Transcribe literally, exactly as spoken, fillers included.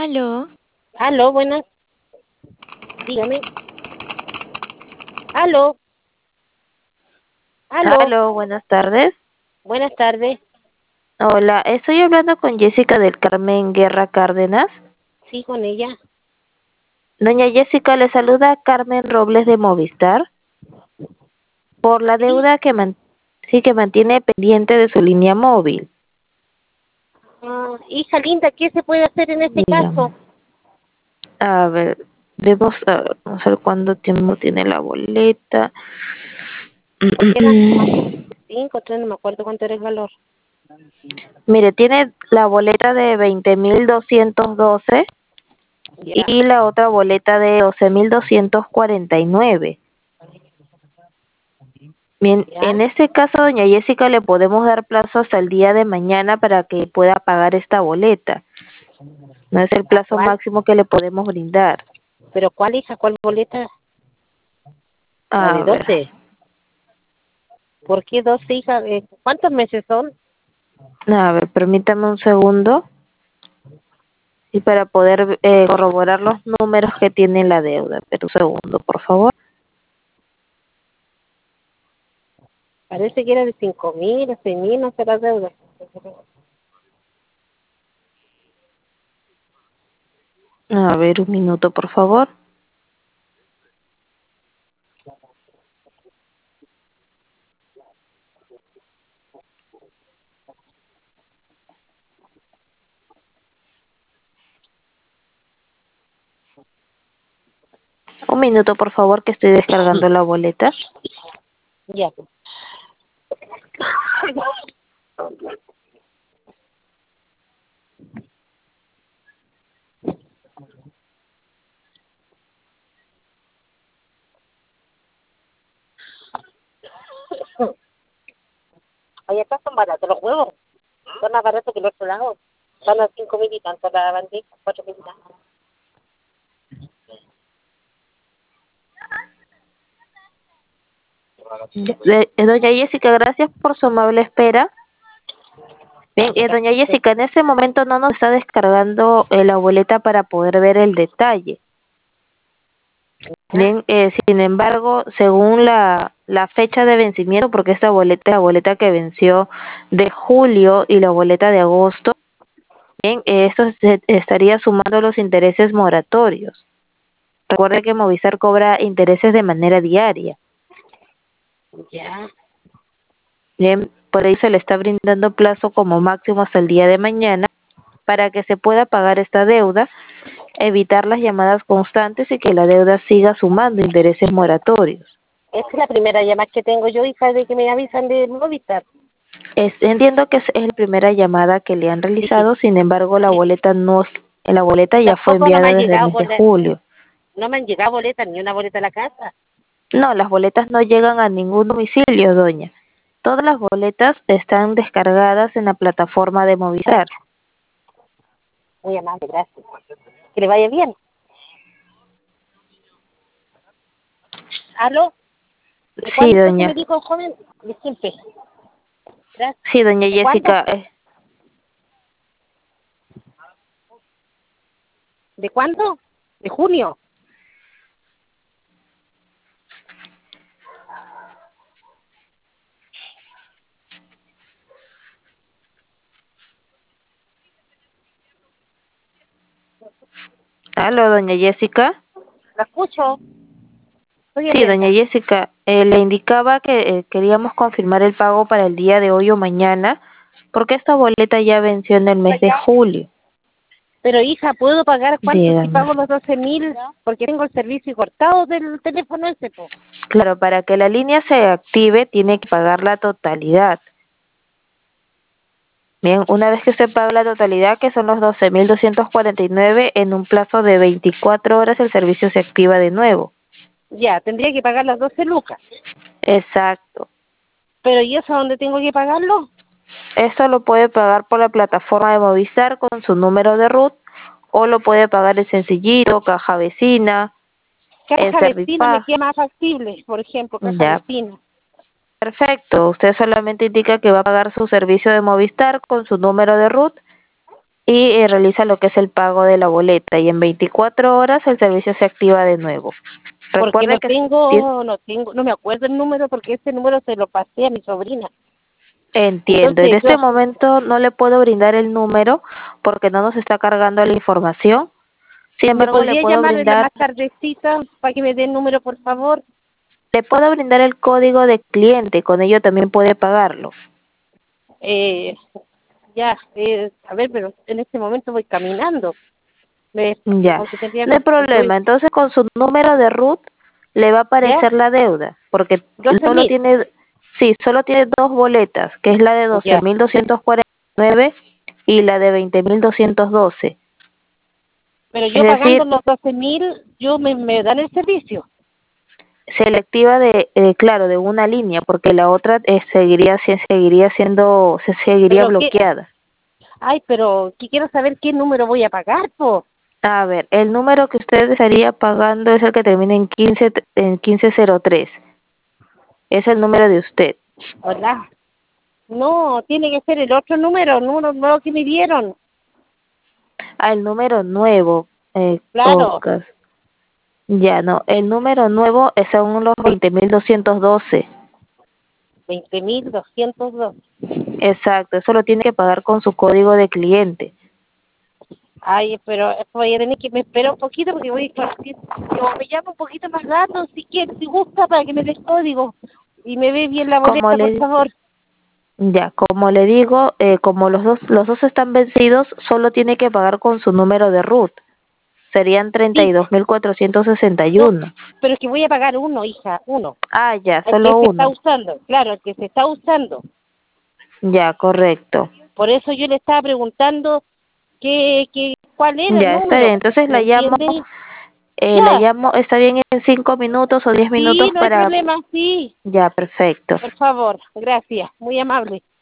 Aló. Aló, buenas. Dígame. Aló. Aló. Aló, buenas tardes. Buenas tardes. Hola, estoy hablando con Jessica del Carmen Guerra Cárdenas. Sí, con ella. Doña Jessica, le saluda Carmen Robles de Movistar por la Sí. deuda que man- sí que mantiene pendiente de su línea móvil. Ah, hija linda, ¿qué se puede hacer en este Dígame. caso? A ver, vemos, a ver, vamos a ver cuándo tiempo tiene la boleta. Porque eran más cinco, tres, no me acuerdo cuánto era el valor. Mire, tiene la boleta de veinte mil doscientos doce Ya. y la otra boleta de doce mil doscientos cuarenta y nueve. Bien, Ya. en este caso, doña Jessica, le podemos dar plazo hasta el día de mañana para que pueda pagar esta boleta. No es el ¿A plazo cuál? máximo que le podemos brindar. ¿Pero cuál, hija? ¿Cuál boleta? La A de ver, doce. ¿Por qué doce, hija? Eh, ¿Cuántos meses son? a ver, permítame un segundo. Y para poder eh, corroborar los números que tiene la deuda. Pero un segundo, por favor. Parece que era de cinco mil, seis mil, no sé la deuda. A ver, un minuto, por favor. Un minuto, por favor, que estoy descargando la boleta. Ya. Oye, acá son baratos los huevos. Son más baratos que el otro lado. Son a cinco mil y tanto la bandeja, cuatro mil y tanto. Eh, eh, doña Jessica, gracias por su amable espera. Bien, eh, doña Jessica, en ese momento no nos está descargando eh, la boleta para poder ver el detalle. Bien, eh, sin embargo, según la, la fecha de vencimiento, porque esta boleta es la boleta que venció de julio y la boleta de agosto, bien, eh, esto se estaría sumando los intereses moratorios. Recuerde que Movistar cobra intereses de manera diaria. Ya. Bien, por ahí se le está brindando plazo como máximo hasta el día de mañana para que se pueda pagar esta deuda, evitar las llamadas constantes y que la deuda siga sumando intereses moratorios. Esta es la primera llamada que tengo yo, hija, de que me avisan de Movistar. Es, entiendo que es, es la primera llamada que le han Sí. realizado, sin embargo la boleta no, la boleta ya fue Tampoco no me enviada han desde el llegado mes de por la, julio. no me han llegado boletas, ni una boleta a la casa. No, las boletas no llegan a ningún domicilio, doña. Todas las boletas están descargadas en la plataforma de Movistar. Gracias. Muy amable, gracias. Que le vaya bien. ¿Aló? ¿De Sí, cuánto que me doña. dijo el joven? Disculpe. Gracias. Sí, doña ¿De cuándo? Jessica. eh, ¿De cuándo? ¿De junio? Aló, doña Jessica. ¿La escucho? Estoy Sí, doña atenta. Jessica, eh, le indicaba que eh, queríamos confirmar el pago para el día de hoy o mañana, porque esta boleta ya venció en el mes de julio. Pero hija, ¿puedo pagar cuánto si Dígame. pago los doce mil? Porque tengo el servicio cortado del teléfono ese, po. Claro, para que la línea se active tiene que pagar la totalidad. Bien, una vez que usted paga la totalidad, que son los doce mil doscientos cuarenta y nueve, en un plazo de veinticuatro horas el servicio se activa de nuevo. Ya, tendría que pagar las doce lucas. Exacto. Pero ¿y eso dónde tengo que pagarlo? Esto lo puede pagar por la plataforma de Movistar con su número de RUT o lo puede pagar en Sencillito, Caja Vecina, en Caja vecina me Servipag. queda más factible, por ejemplo, caja Ya, vecina. perfecto. Usted solamente indica que va a pagar su servicio de Movistar con su número de RUT y eh, realiza lo que es el pago de la boleta y en veinticuatro horas el servicio se activa de nuevo. Porque Recuerde no que si- tengo, no tengo, no me acuerdo el número porque ese número se lo pasé a mi sobrina. entiendo, en Entonces yo, este momento no le puedo brindar el número porque no nos está cargando la información. Sin ¿me embargo, le podría puedo llamar en la brindar, más tardecita para que me dé el número, por favor? le puedo brindar el código de cliente, con ello también puede pagarlo. Eh, ya, eh, a ver, pero en este momento voy caminando. Me, Ya, porque tendría, no hay estoy, problema. Entonces, con su número de RUT le va a ¿ya? aparecer la deuda, porque Doce solo mil, tiene, sí, solo tiene dos boletas, que es la de doce ya. mil doscientos cuarenta y nueve y la de veinte mil doscientos doce. Pero Es yo pagando decir, los doce mil, yo me, me dan el servicio. selectiva de, eh, claro, de una línea, porque la otra eh, seguiría, si- seguiría siendo, se seguiría Pero qué, bloqueada. ay, pero que quiero saber qué número voy a pagar, po. A ver, el número que usted estaría pagando es el que termina en quince, en quince cero tres. Es el número de usted. Hola. No, tiene que ser el otro número, el número nuevo que me dieron. Ah, el número nuevo. Eh, Claro, Ocas. Ya, no. El número nuevo es son los veinte mil doscientos doce. veinte mil doscientos dos. Exacto, eso lo tiene que pagar con su código de cliente. Ay, pero voy a tener que me espera un poquito porque voy a partir. Yo me llamo un poquito más rato, si quiere, si gusta, para que me dé código y me ve bien la Como boleta, por le, favor. ya, como le digo, eh, como los dos, los dos están vencidos, solo tiene que pagar con su número de RUT. Serían treinta y Sí, dos mil cuatrocientos sesenta y no, uno. pero es que voy a pagar uno, hija, uno. Ah, ya, El que solo se está uno. usando, claro, el que se está usando. Ya, correcto. Por eso yo le estaba preguntando qué, qué, cuál era el Ya, está número, bien. Entonces ¿me la llamo, entiende? eh, la Ya, llamo, está bien en cinco minutos o diez sí, minutos no hay para, problema, sí. ya, perfecto. Por favor, gracias, muy amable.